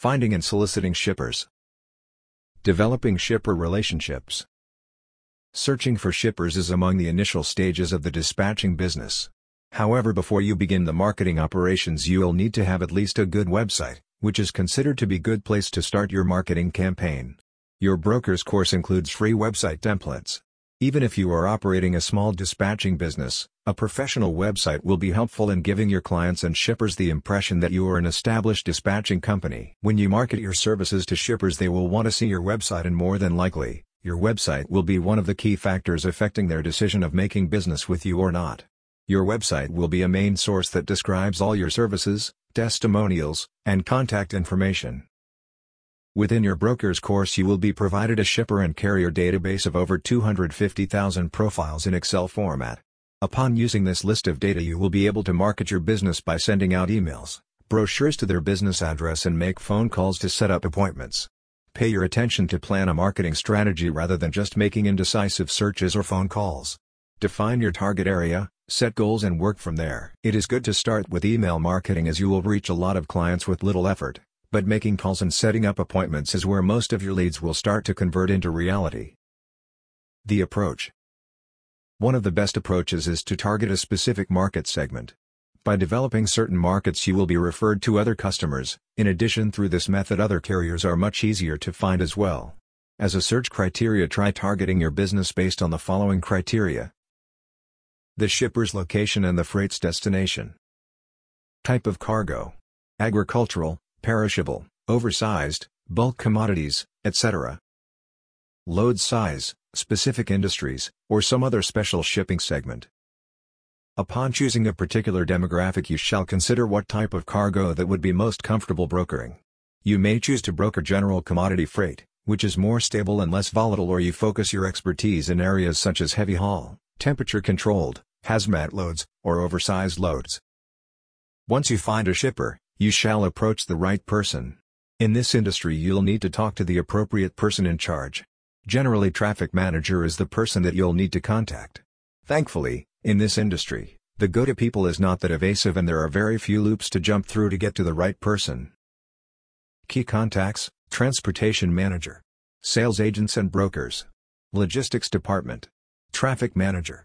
Finding and soliciting shippers. Developing shipper relationships. Searching for shippers is among the initial stages of the dispatching business. However, before you begin the marketing operations, you'll need to have at least a good website, which is considered to be a good place to start your marketing campaign. Your broker's course includes free website templates. Even if you are operating a small dispatching business, a professional website will be helpful in giving your clients and shippers the impression that you are an established dispatching company. When you market your services to shippers, they will want to see your website, and more than likely, your website will be one of the key factors affecting their decision of making business with you or not. Your website will be a main source that describes all your services, testimonials, and contact information. Within your broker's course, you will be provided a shipper and carrier database of over 250,000 profiles in Excel format. Upon using this list of data, you will be able to market your business by sending out emails, brochures to their business address, and make phone calls to set up appointments. Pay your attention to plan a marketing strategy rather than just making indecisive searches or phone calls. Define your target area, set goals, and work from there. It is good to start with email marketing, as you will reach a lot of clients with little effort. But making calls and setting up appointments is where most of your leads will start to convert into reality. The approach. One of the best approaches is to target a specific market segment. By developing certain markets, you will be referred to other customers. In addition, through this method, other carriers are much easier to find as well. As a search criteria, try targeting your business based on the following criteria: the shipper's location and the freight's destination. Type of cargo: agricultural, perishable, oversized, bulk commodities, etc. Load size, specific industries, or some other special shipping segment. Upon choosing a particular demographic, you shall consider what type of cargo that would be most comfortable brokering. You may choose to broker general commodity freight, which is more stable and less volatile, or you focus your expertise in areas such as heavy haul, temperature-controlled, hazmat loads, or oversized loads. Once you find a shipper, you shall approach the right person. In this industry, you'll need to talk to the appropriate person in charge. Generally, traffic manager is the person that you'll need to contact. Thankfully, in this industry, the go-to people is not that evasive, and there are very few loops to jump through to get to the right person. Key contacts: transportation manager, sales agents and brokers, logistics department, traffic manager.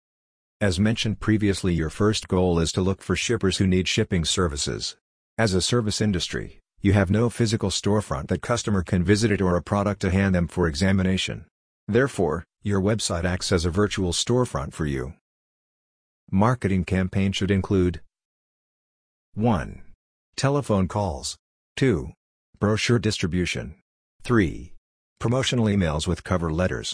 As mentioned previously, your first goal is to look for shippers who need shipping services. As a service industry, you have no physical storefront that customer can visit it or a product to hand them for examination. Therefore, your website acts as a virtual storefront for you. Marketing campaign should include: 1. Telephone calls. 2. Brochure distribution. 3. Promotional emails with cover letters.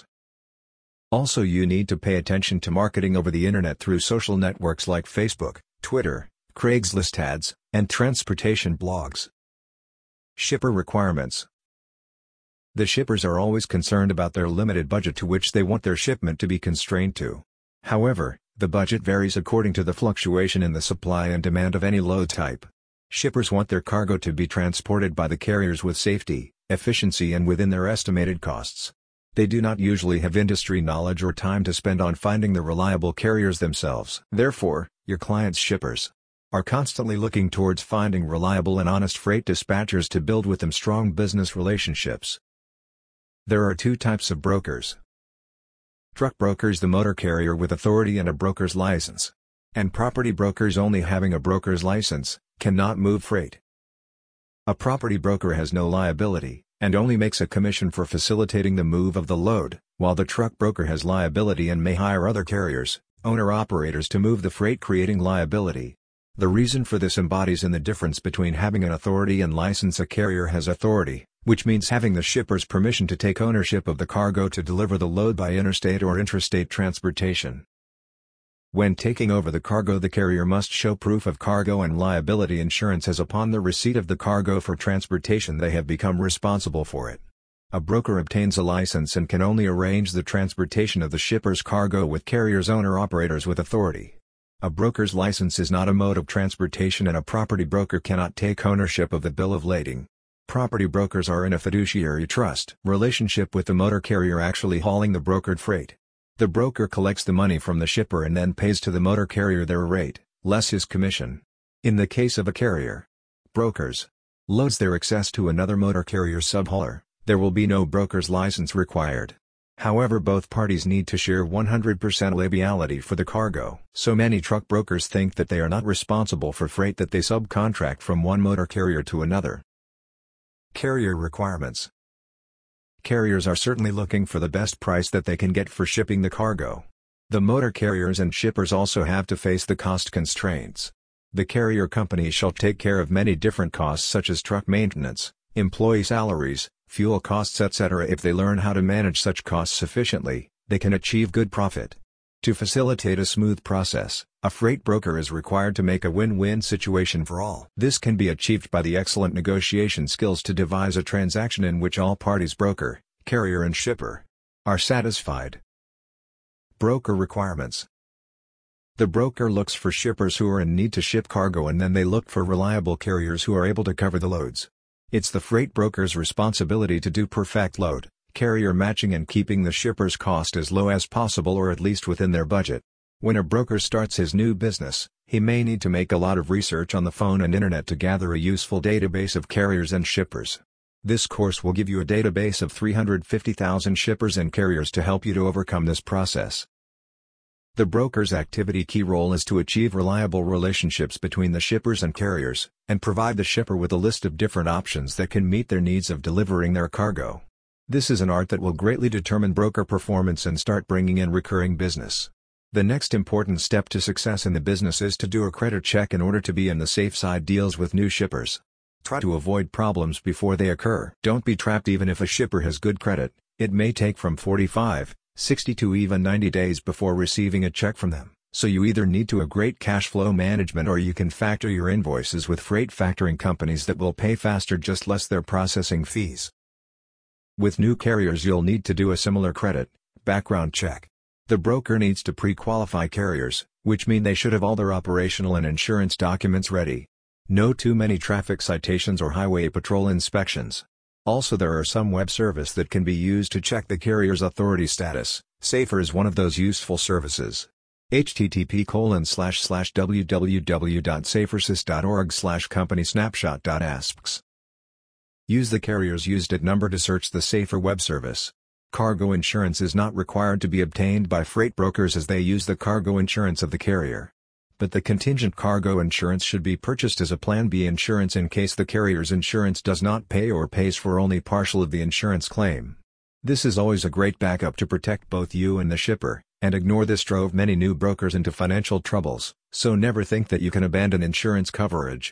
Also, you need to pay attention to marketing over the internet through social networks like Facebook, Twitter, Craigslist ads, and transportation blogs. Shipper requirements. The shippers are always concerned about their limited budget to which they want their shipment to be constrained to. However, the budget varies according to the fluctuation in the supply and demand of any load type. Shippers want their cargo to be transported by the carriers with safety, efficiency, and within their estimated costs. They do not usually have industry knowledge or time to spend on finding the reliable carriers themselves. Therefore, your clients' shippers are constantly looking towards finding reliable and honest freight dispatchers to build with them strong business relationships. There are two types of brokers. Truck brokers, the motor carrier with authority and a broker's license. And property brokers, only having a broker's license, cannot move freight. A property broker has no liability, and only makes a commission for facilitating the move of the load, while the truck broker has liability and may hire other carriers, owner-operators, to move the freight, creating liability. The reason for this embodies in the difference between having an authority and license. A carrier has authority, which means having the shipper's permission to take ownership of the cargo to deliver the load by interstate or intrastate transportation. When taking over the cargo, the carrier must show proof of cargo and liability insurance, as upon the receipt of the cargo for transportation they have become responsible for it. A broker obtains a license and can only arrange the transportation of the shipper's cargo with carriers owner-operators with authority. A broker's license is not a mode of transportation, and a property broker cannot take ownership of the bill of lading. Property brokers are in a fiduciary trust relationship with the motor carrier actually hauling the brokered freight. The broker collects the money from the shipper and then pays to the motor carrier their rate, less his commission. In the case of a carrier, brokers Loads their access to another motor carrier subhauler, there will be no broker's license required. However, both parties need to share 100% liability for the cargo. So many truck brokers think that they are not responsible for freight that they subcontract from one motor carrier to another. Carrier requirements. Carriers are certainly looking for the best price that they can get for shipping the cargo. The motor carriers and shippers also have to face the cost constraints. The carrier company shall take care of many different costs such as truck maintenance, employee salaries, fuel costs, etc. If they learn how to manage such costs sufficiently, they can achieve good profit. To facilitate a smooth process, a freight broker is required to make a win-win situation for all. This can be achieved by the excellent negotiation skills to devise a transaction in which all parties, broker, carrier and shipper, are satisfied. Broker requirements. The broker looks for shippers who are in need to ship cargo, and then they look for reliable carriers who are able to cover the loads. It's the freight broker's responsibility to do perfect load, carrier matching and keeping the shipper's cost as low as possible or at least within their budget. When a broker starts his new business, he may need to make a lot of research on the phone and internet to gather a useful database of carriers and shippers. This course will give you a database of 350,000 shippers and carriers to help you to overcome this process. The broker's activity key role is to achieve reliable relationships between the shippers and carriers, and provide the shipper with a list of different options that can meet their needs of delivering their cargo. This is an art that will greatly determine broker performance and start bringing in recurring business. The next important step to success in the business is to do a credit check in order to be in the safe side deals with new shippers. Try to avoid problems before they occur. Don't be trapped even if a shipper has good credit. It may take from 45, 60 to even 90 days before receiving a check from them, so you either need to have great cash flow management or you can factor your invoices with freight factoring companies that will pay faster, just less their processing fees. With new carriers you'll need to do a similar credit, background check. The broker needs to pre-qualify carriers, which mean they should have all their operational and insurance documents ready. No too many traffic citations or highway patrol inspections. Also, there are some web service that can be used to check the carrier's authority status. Safer is one of those useful services. http://www.safersys.org/companysnapshot.asks. Use the carrier's used IT number to search the Safer web service. Cargo insurance is not required to be obtained by freight brokers as they use the cargo insurance of the carrier. But the contingent cargo insurance should be purchased as a Plan B insurance in case the carrier's insurance does not pay or pays for only partial of the insurance claim. This is always a great backup to protect both you and the shipper, and ignore this drove many new brokers into financial troubles, so never think that you can abandon insurance coverage.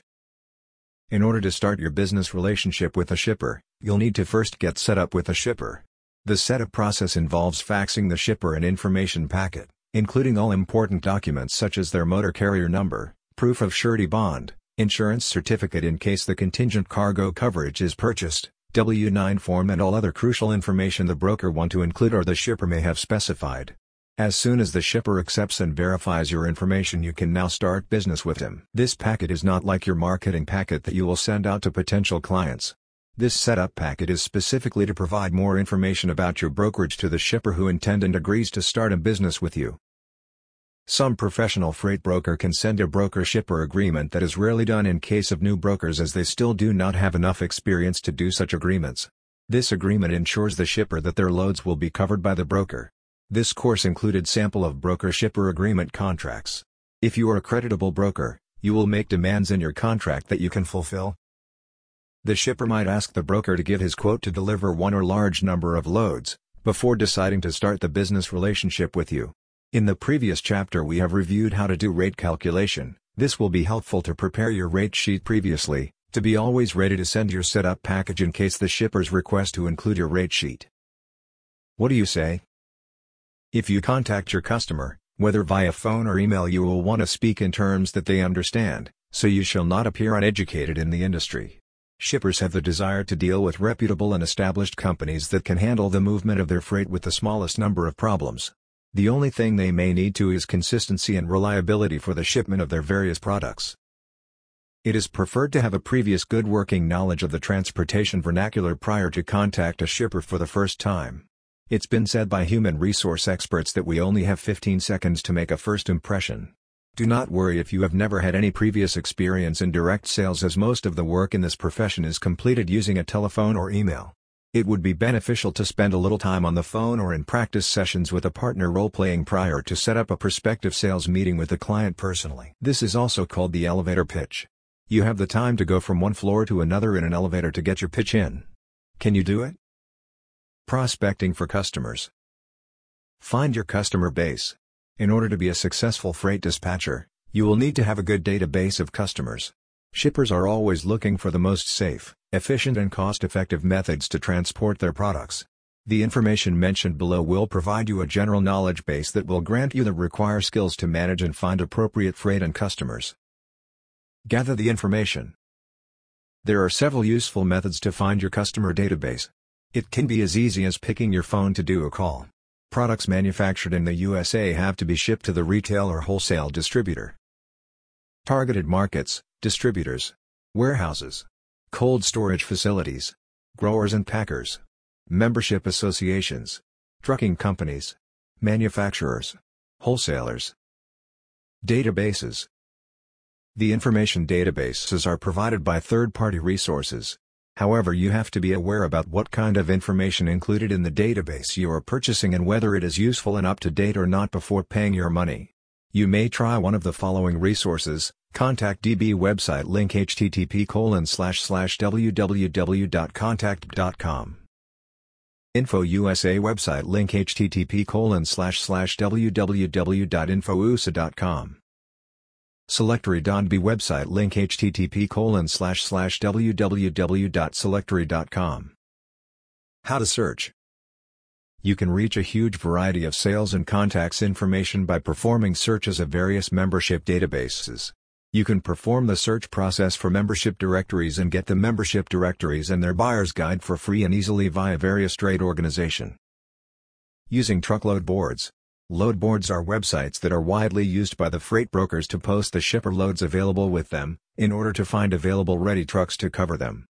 In order to start your business relationship with a shipper, you'll need to first get set up with a shipper. The setup process involves faxing the shipper an information packet, including all important documents such as their motor carrier number, proof of surety bond, insurance certificate in case the contingent cargo coverage is purchased, W-9 form, and all other crucial information the broker want to include or the shipper may have specified. As soon as the shipper accepts and verifies your information, you can now start business with him. This packet is not like your marketing packet that you will send out to potential clients. This setup packet is specifically to provide more information about your brokerage to the shipper who intend and agrees to start a business with you. Some professional freight broker can send a broker-shipper agreement that is rarely done in case of new brokers, as they still do not have enough experience to do such agreements. This agreement ensures the shipper that their loads will be covered by the broker. This course included sample of broker-shipper agreement contracts. If you are a creditable broker, you will make demands in your contract that you can fulfill. The shipper might ask the broker to give his quote to deliver one or large number of loads, before deciding to start the business relationship with you. In the previous chapter we have reviewed how to do rate calculation. This will be helpful to prepare your rate sheet previously, to be always ready to send your setup package in case the shippers request to include your rate sheet. What do you say? If you contact your customer, whether via phone or email, you will want to speak in terms that they understand, so you shall not appear uneducated in the industry. Shippers have the desire to deal with reputable and established companies that can handle the movement of their freight with the smallest number of problems. The only thing they may need to is consistency and reliability for the shipment of their various products. It is preferred to have a previous good working knowledge of the transportation vernacular prior to contact a shipper for the first time. It's been said by human resource experts that we only have 15 seconds to make a first impression. Do not worry if you have never had any previous experience in direct sales, as most of the work in this profession is completed using a telephone or email. It would be beneficial to spend a little time on the phone or in practice sessions with a partner role-playing prior to set up a prospective sales meeting with the client personally. This is also called the elevator pitch. You have the time to go from one floor to another in an elevator to get your pitch in. Can you do it? Prospecting for customers. Find your customer base. In order to be a successful freight dispatcher, you will need to have a good database of customers. Shippers are always looking for the most safe, efficient and cost-effective methods to transport their products. The information mentioned below will provide you a general knowledge base that will grant you the required skills to manage and find appropriate freight and customers. Gather the information. There are several useful methods to find your customer database. It can be as easy as picking your phone to do a call. Products manufactured in the USA have to be shipped to the retail or wholesale distributor. Targeted markets, distributors, warehouses, cold storage facilities, growers and packers, membership associations, trucking companies, manufacturers, wholesalers. Databases. The information databases are provided by third-party resources. However, you have to be aware about what kind of information included in the database you are purchasing and whether it is useful and up to date or not before paying your money. You may try one of the following resources. ContactDB website link http://www.contact.com. Info USA website link http://www.infousa.com. Selectory.b website link http://www.selectory.com. How to search. You can reach a huge variety of sales and contacts information by performing searches of various membership databases. You can perform the search process for membership directories and get the membership directories and their buyer's guide for free and easily via various trade organizations. Using truckload boards. Load boards are websites that are widely used by the freight brokers to post the shipper loads available with them, in order to find available ready trucks to cover them.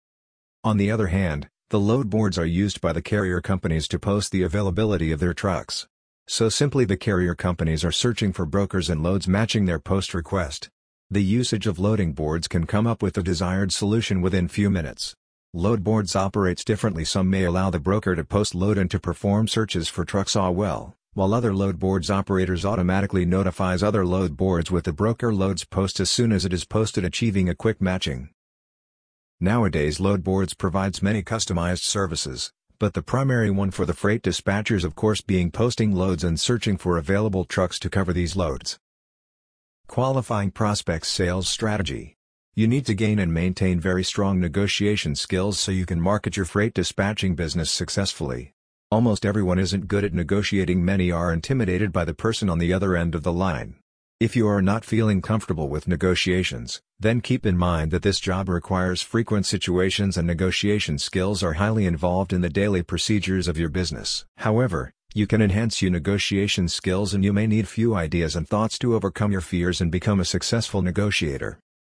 On the other hand, the load boards are used by the carrier companies to post the availability of their trucks. So simply the carrier companies are searching for brokers and loads matching their post request. The usage of loading boards can come up with the desired solution within few minutes. Load boards operates differently. Some may allow the broker to post load and to perform searches for trucks as well, while other load boards operators automatically notifies other load boards with the broker loads post as soon as it is posted, achieving a quick matching. Nowadays load boards provides many customized services, but the primary one for the freight dispatchers of course being posting loads and searching for available trucks to cover these loads. Qualifying prospects. Sales strategy. You need to gain and maintain very strong negotiation skills so you can market your freight dispatching business successfully. Almost everyone isn't good at negotiating. Many are intimidated by the person on the other end of the line. If you are not feeling comfortable with negotiations, then keep in mind that this job requires frequent situations and negotiation skills are highly involved in the daily procedures of your business. However, you can enhance your negotiation skills and you may need few ideas and thoughts to overcome your fears and become a successful negotiator.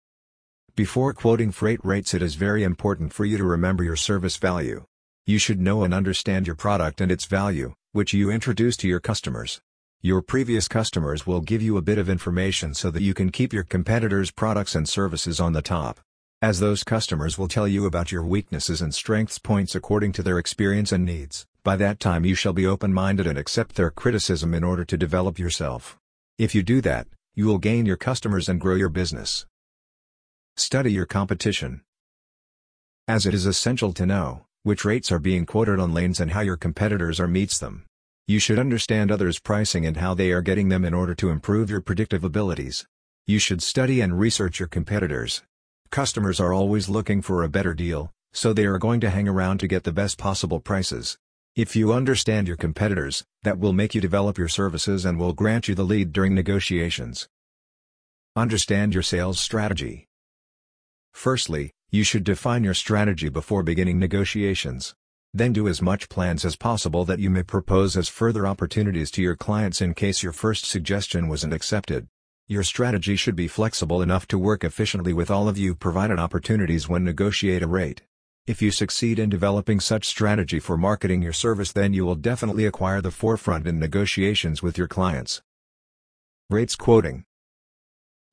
Before quoting freight rates, it is very important for you to remember your service value. You should know and understand your product and its value, which you introduce to your customers. Your previous customers will give you a bit of information so that you can keep your competitors' products and services on the top. As those customers will tell you about your weaknesses and strengths points according to their experience and needs, by that time you shall be open-minded and accept their criticism in order to develop yourself. If you do that, you will gain your customers and grow your business. Study your competition. As it is essential to know which rates are being quoted on lanes and how your competitors are meets them. You should understand others' pricing and how they are getting them in order to improve your predictive abilities. You should study and research your competitors. Customers are always looking for a better deal, so they are going to hang around to get the best possible prices. If you understand your competitors, that will make you develop your services and will grant you the lead during negotiations. Understand your sales strategy. Firstly, you should define your strategy before beginning negotiations. Then do as much plans as possible that you may propose as further opportunities to your clients in case your first suggestion wasn't accepted. Your strategy should be flexible enough to work efficiently with all of you provided opportunities when negotiate a rate. If you succeed in developing such strategy for marketing your service, then you will definitely acquire the forefront in negotiations with your clients. Rates quoting.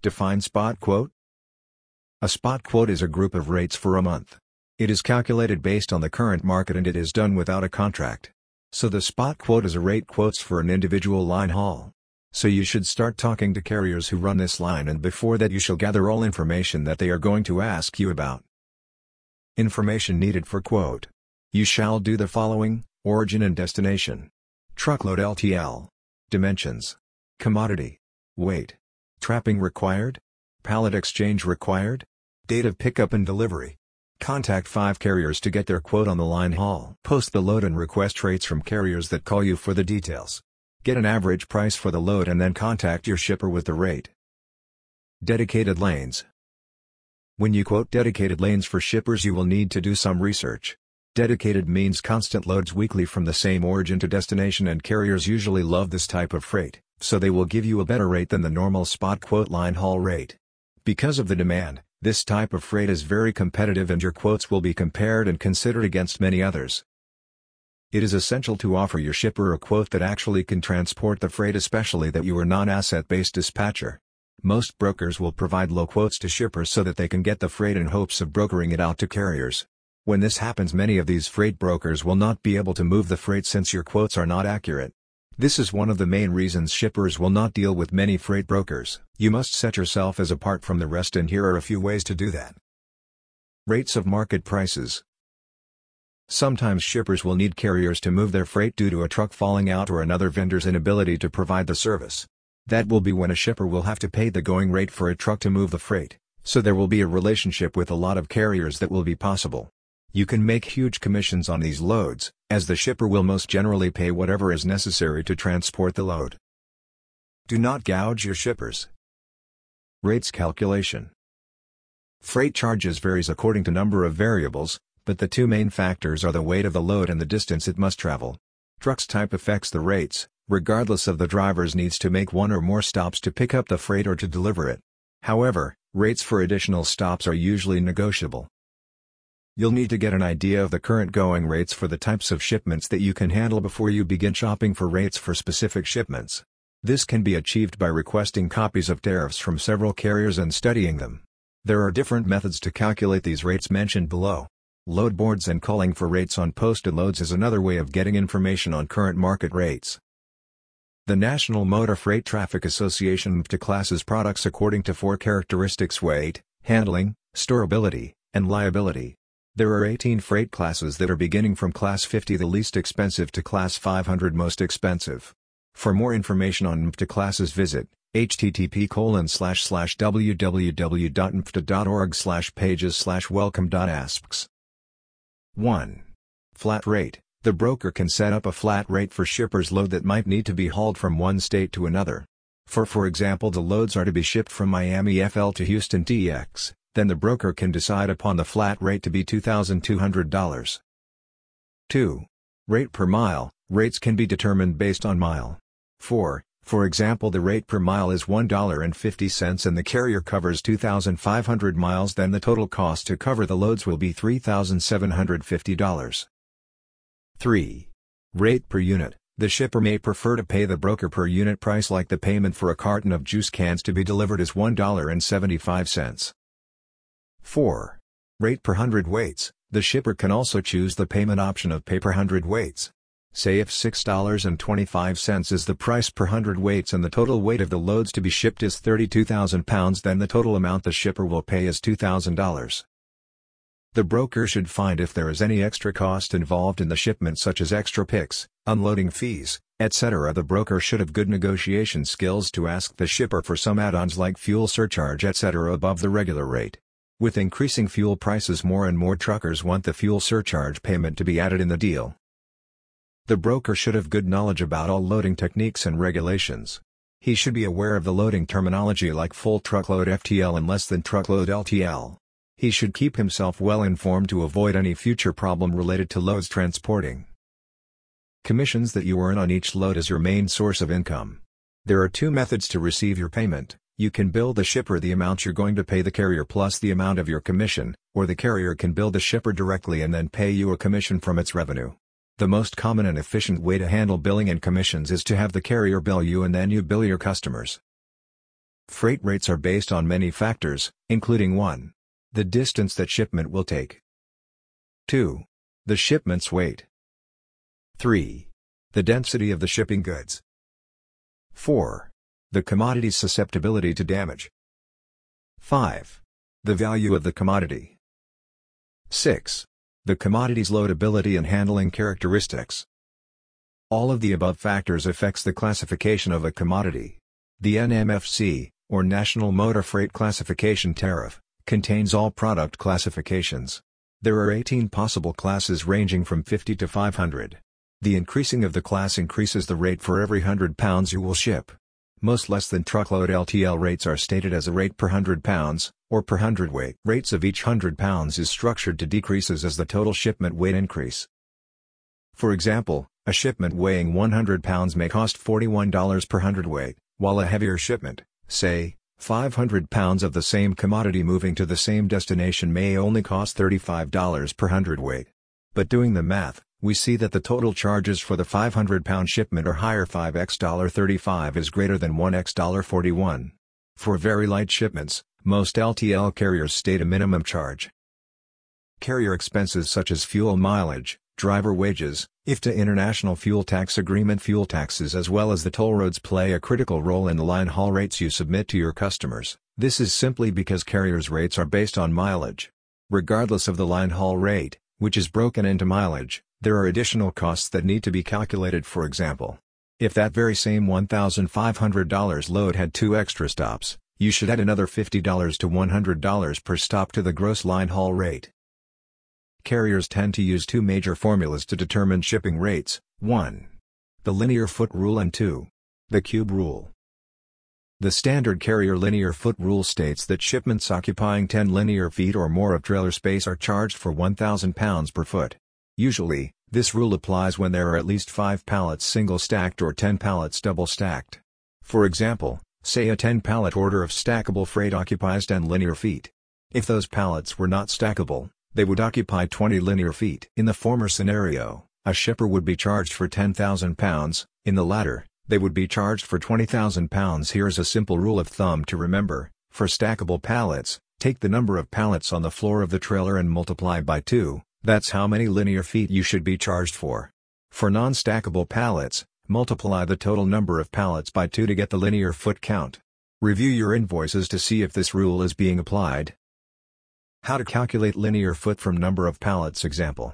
Define spot quote. A spot quote is a group of rates for a month. It is calculated based on the current market and it is done without a contract. So the spot quote is a rate quotes for an individual line haul. So you should start talking to carriers who run this line, and before that you shall gather all information that they are going to ask you about. Information needed for quote. You shall do the following: origin and destination, truckload LTL, dimensions, commodity, weight, trapping required, pallet exchange required, date of pickup and delivery. Contact 5 carriers to get their quote on the line haul. Post the load and request rates from carriers that call you for the details. Get an average price for the load and then contact your shipper with the rate. Dedicated lanes. When you quote dedicated lanes for shippers, you will need to do some research. Dedicated means constant loads weekly from the same origin to destination, and carriers usually love this type of freight, so they will give you a better rate than the normal spot quote line haul rate. Because of the demand, this type of freight is very competitive and your quotes will be compared and considered against many others. It is essential to offer your shipper a quote that actually can transport the freight, especially that you are non-asset-based dispatcher. Most brokers will provide low quotes to shippers so that they can get the freight in hopes of brokering it out to carriers. When this happens, many of these freight brokers will not be able to move the freight since your quotes are not accurate. This is one of the main reasons shippers will not deal with many freight brokers. You must set yourself as apart from the rest, and here are a few ways to do that. Rates of market prices. Sometimes shippers will need carriers to move their freight due to a truck falling out or another vendor's inability to provide the service. That will be when a shipper will have to pay the going rate for a truck to move the freight, so there will be a relationship with a lot of carriers that will be possible. You can make huge commissions on these loads, as the shipper will most generally pay whatever is necessary to transport the load. Do not gouge your shippers. Rates calculation. Freight charges varies according to number of variables, but the two main factors are the weight of the load and the distance it must travel. Truck's type affects the rates, regardless of the driver's needs to make one or more stops to pick up the freight or to deliver it. However, rates for additional stops are usually negotiable. You'll need to get an idea of the current going rates for the types of shipments that you can handle before you begin shopping for rates for specific shipments. This can be achieved by requesting copies of tariffs from several carriers and studying them. There are different methods to calculate these rates mentioned below. Load boards and calling for rates on posted loads is another way of getting information on current market rates. The National Motor Freight Traffic Association classes products according to 4 characteristics: weight, handling, storability, and liability. There are 18 freight classes that are beginning from Class 50 the least expensive to Class 500 most expensive. For more information on MFTA classes visit http://www.mfta.org/pages/welcome.asks. 1. Flat rate. The broker can set up a flat rate for shippers' load that might need to be hauled from one state to another. For example, the loads are to be shipped from Miami FL to Houston TX. Then the broker can decide upon the flat rate to be $2,200. 2. Rate per mile. Rates can be determined based on mile. For example, the rate per mile is $1.50 and the carrier covers 2,500 miles, then the total cost to cover the loads will be $3,750. 3. Rate per unit. The shipper may prefer to pay the broker per unit price, like the payment for a carton of juice cans to be delivered is $1.75. 4. Rate per hundred weights. The shipper can also choose the payment option of pay per hundred weights. Say if $6.25 is the price per hundred weights and the total weight of the loads to be shipped is 32,000 pounds, then the total amount the shipper will pay is $2,000. The broker should find if there is any extra cost involved in the shipment, such as extra picks, unloading fees, etc. The broker should have good negotiation skills to ask the shipper for some add-ons like fuel surcharge, etc. above the regular rate. With increasing fuel prices, more and more truckers want the fuel surcharge payment to be added in the deal. The broker should have good knowledge about all loading techniques and regulations. He should be aware of the loading terminology like full truckload FTL and less than truckload LTL. He should keep himself well informed to avoid any future problem related to loads transporting. Commissions that you earn on each load is your main source of income. There are 2 methods to receive your payment. You can bill the shipper the amount you're going to pay the carrier plus the amount of your commission, or the carrier can bill the shipper directly and then pay you a commission from its revenue. The most common and efficient way to handle billing and commissions is to have the carrier bill you and then you bill your customers. Freight rates are based on many factors, including 1. The distance that shipment will take. 2. The shipment's weight. 3. The density of the shipping goods. 4. The commodity's susceptibility to damage. 5. The value of the commodity. 6. The commodity's loadability and handling characteristics. All of the above factors affects the classification of a commodity. The NMFC, or National Motor Freight Classification Tariff, contains all product classifications. There are 18 possible classes ranging from 50 to 500. The increasing of the class increases the rate for every 100 pounds you will ship. Most less than truckload LTL rates are stated as a rate per 100 pounds, or per hundredweight. Rates of each 100 pounds is structured to decreases as the total shipment weight increase. For example, a shipment weighing 100 pounds may cost $41 per hundredweight, while a heavier shipment, say, 500 pounds of the same commodity moving to the same destination may only cost $35 per hundredweight. But doing the math, we see that the total charges for the 500-pound shipment are higher. 5x $35 is greater than 1x $41. For very light shipments, most LTL carriers state a minimum charge. Carrier expenses such as fuel mileage, driver wages, IFTA International Fuel Tax Agreement fuel taxes as well as the toll roads play a critical role in the line haul rates you submit to your customers. This is simply because carriers' rates are based on mileage. Regardless of the line haul rate, which is broken into mileage, there are additional costs that need to be calculated. For example, if that very same $1,500 load had 2 extra stops, you should add another $50 to $100 per stop to the gross line haul rate. Carriers tend to use 2 major formulas to determine shipping rates: 1. The linear foot rule and 2. The cube rule. The standard carrier linear foot rule states that shipments occupying 10 linear feet or more of trailer space are charged for 1,000 pounds per foot. Usually, this rule applies when there are at least 5 pallets single-stacked or 10 pallets double-stacked. For example, say a 10-pallet order of stackable freight occupies 10 linear feet. If those pallets were not stackable, they would occupy 20 linear feet. In the former scenario, a shipper would be charged for 10,000 pounds, in the latter, they would be charged for 20,000 pounds. Here's a simple rule of thumb to remember: for stackable pallets, take the number of pallets on the floor of the trailer and multiply by 2, that's how many linear feet you should be charged for. For non-stackable pallets, multiply the total number of pallets by 2 to get the linear foot count. Review your invoices to see if this rule is being applied. How to calculate linear foot from number of pallets. Example: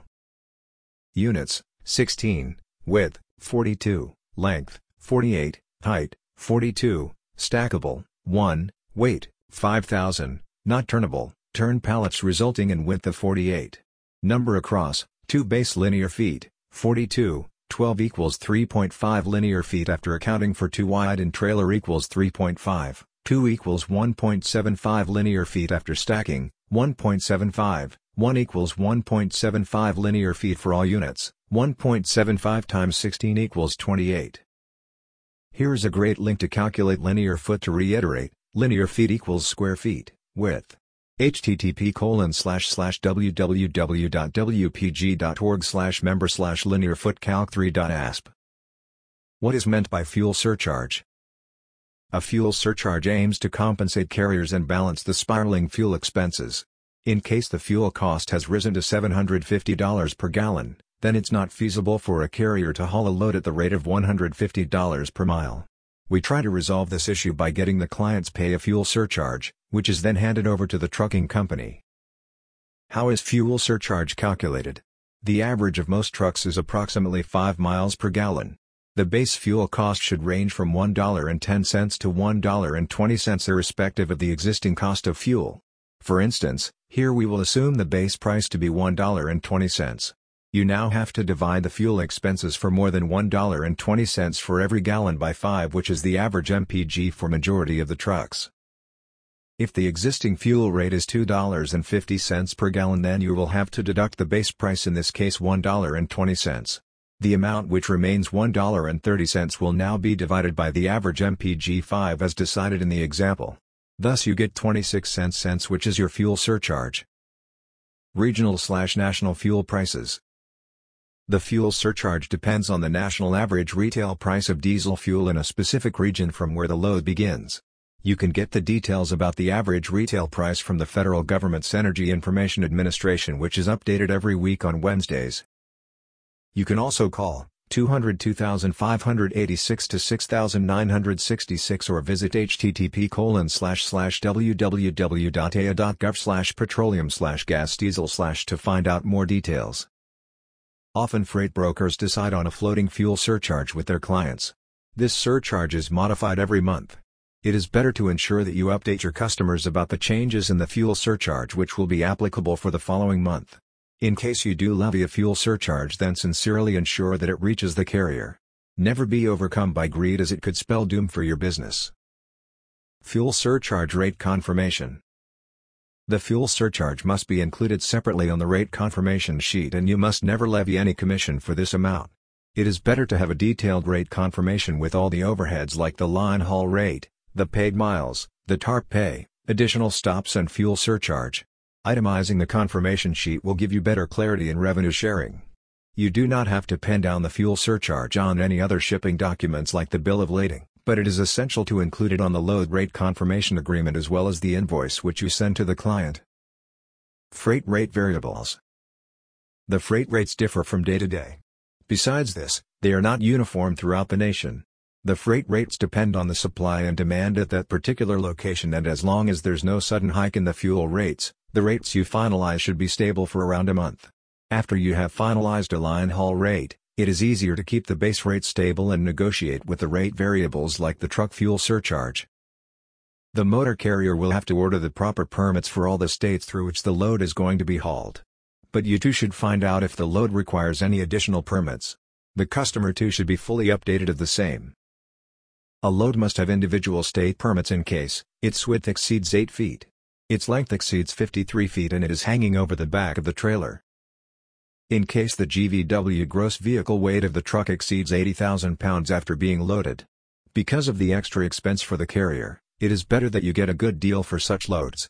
units, 16, width, 42, length, 48, height, 42, stackable, 1, weight, 5,000, not turnable, turn pallets resulting in width of 48. Number across, 2 base linear feet, 42, 12 equals 3.5 linear feet after accounting for 2 wide and trailer equals 3.5, 2 equals 1.75 linear feet after stacking, 1.75, 1 equals 1.75 linear feet for all units, 1.75 times 16 equals 28. Here's a great link to calculate linear foot. To reiterate, linear feet equals square feet, width. http://www.wpg.org/member/linearfootcalc3.asp. What is meant by fuel surcharge? A fuel surcharge aims to compensate carriers and balance the spiraling fuel expenses. In case the fuel cost has risen to $750 per gallon, then it's not feasible for a carrier to haul a load at the rate of $150 per mile. We try to resolve this issue by getting the clients pay a fuel surcharge, which is then handed over to the trucking company. How is fuel surcharge calculated? The average of most trucks is approximately 5 miles per gallon. The base fuel cost should range from $1.10 to $1.20 irrespective of the existing cost of fuel. For instance, here we will assume the base price to be $1.20. You now have to divide the fuel expenses for more than $1.20 for every gallon by 5, which is the average MPG for majority of the trucks. If the existing fuel rate is $2.50 per gallon, then you will have to deduct the base price, in this case $1.20. The amount which remains $1.30 will now be divided by the average MPG 5 as decided in the example. Thus you get 26 cents, which is your fuel surcharge. Regional/national fuel prices. The fuel surcharge depends on the national average retail price of diesel fuel in a specific region from where the load begins. You can get the details about the average retail price from the federal government's Energy Information Administration, which is updated every week on Wednesdays. You can also call 200-2586 to 6966 or visit http://www.aa.gov/petroleum/gas-diesel/ to find out more details. Often freight brokers decide on a floating fuel surcharge with their clients. This surcharge is modified every month. It is better to ensure that you update your customers about the changes in the fuel surcharge which will be applicable for the following month. In case you do levy a fuel surcharge, then sincerely ensure that it reaches the carrier. Never be overcome by greed, as it could spell doom for your business. Fuel surcharge rate confirmation. The fuel surcharge must be included separately on the rate confirmation sheet, and you must never levy any commission for this amount. It is better to have a detailed rate confirmation with all the overheads like the line haul rate, the paid miles, the TARP pay, additional stops and fuel surcharge. Itemizing the confirmation sheet will give you better clarity in revenue sharing. You do not have to pen down the fuel surcharge on any other shipping documents like the bill of lading, but it is essential to include it on the load rate confirmation agreement as well as the invoice which you send to the client. Freight rate variables. The freight rates differ from day to day. Besides this, they are not uniform throughout the nation. The freight rates depend on the supply and demand at that particular location, and as long as there's no sudden hike in the fuel rates, the rates you finalize should be stable for around a month. After you have finalized a line haul rate, it is easier to keep the base rate stable and negotiate with the rate variables like the truck fuel surcharge. The motor carrier will have to order the proper permits for all the states through which the load is going to be hauled. But you too should find out if the load requires any additional permits. The customer too should be fully updated of the same. A load must have individual state permits in case its width exceeds 8 feet. Its length exceeds 53 feet and it is hanging over the back of the trailer. In case the GVW gross vehicle weight of the truck exceeds 80,000 pounds after being loaded. Because of the extra expense for the carrier, it is better that you get a good deal for such loads.